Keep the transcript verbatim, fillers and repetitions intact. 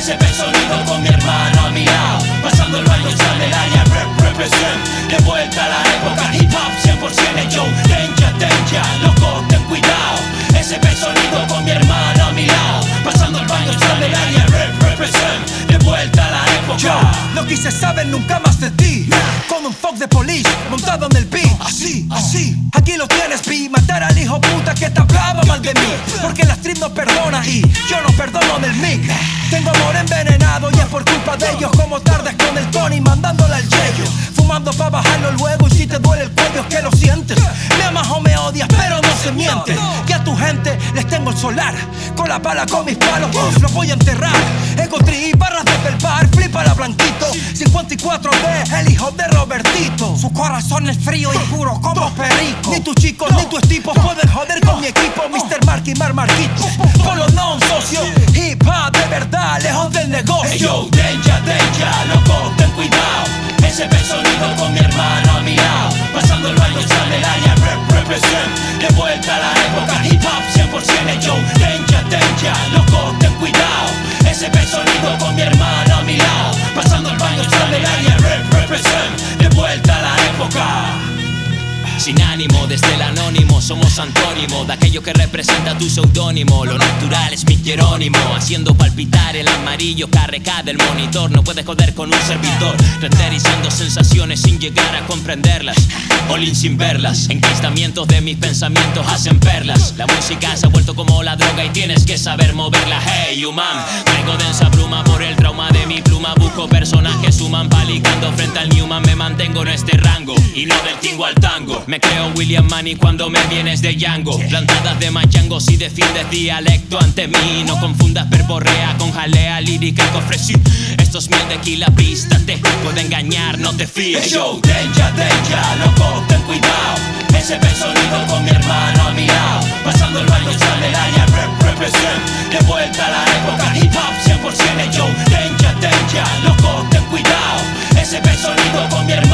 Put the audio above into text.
ese pe sonido con mi hermano a mi lado, pasando el baño sale el área, rep, represent. De vuelta a la época hip hop cien por ciento yo, danger, danger, loco, ten cuidado. Ese pe sonido con mi hermano a mi lado, pasando el baño sale el área, rep, represent. De vuelta a la época. Yo no quise saber nunca más de ti, como un fuck de police montado en el beat. Así, así, aquí lo tienes, Pi. Matar al hijo puta que te hablaba mal de mí, porque la stream no perdona y yo no perdono del mic. Tengo amor envenenado y es por culpa de ellos, como tardes con el Tony mandándole al yello, fumando pa' bajarlo luego. Y si te duele el cuello es que lo sientes, me amas o me odias pero no se miente. Y a tu gente les tengo el solar, con la pala con mis palos, uf, los voy a enterrar. Ego tri, barras de pelpar, flipa la blanquito, cincuenta y cuatro B, el hijo de Robertito. Su corazón es frío y puro como perico. Ni tus chicos ni tus tipos pueden joder con mi equipo, mister Marky Mar Marquito. Polo non socio, hip hop de verdad, lejos del negocio. Hey yo, danger, danger, loco, ten cuidado. Ese pe sonido con mi hermano a mi lado, pasando el baño sale el área, rep, represent. De vuelta a la época hip hop cien por ciento yo, danger, danger, loco, ten cuidado. Ese pe sonido con mi hermano a mi lado, pasando el baño sale el área, rep, represent. De vuelta a la época. Sin ánimo, desde el anónimo somos antónimo de aquello que representa tu seudónimo. Lo natural es mi Jerónimo, haciendo palpitar el amarillo K R K del monitor. No puedes joder con un servidor, renderizando sensaciones sin llegar a comprenderlas, all-in sin verlas. Enquistamientos de mis pensamientos hacen perlas. La música se ha vuelto como la droga y tienes que saber moverla. Hey, human, traigo densa bruma por el trauma de mi pluma. Busco personajes suman, palicando frente al Newman. Me mantengo en este rango y no del tingo al tango. Me creo William Manny cuando me vienes de Django. Plantadas de machangos si defiendes dialecto ante mí. No confundas verborrea con jalea lírica que ofrecí. Esto es miel de aquí, la pista te puede engañar, no te fíes. Hey yo, danger, danger, loco, ten cuidado. Ese pe sonido con mi hermano a mi lado, pasando el baño sale el área, rep, represent. De vuelta a la época hip hop cien por ciento yo, danger, danger, loco, ten cuidado. Ese pe sonido con mi hermano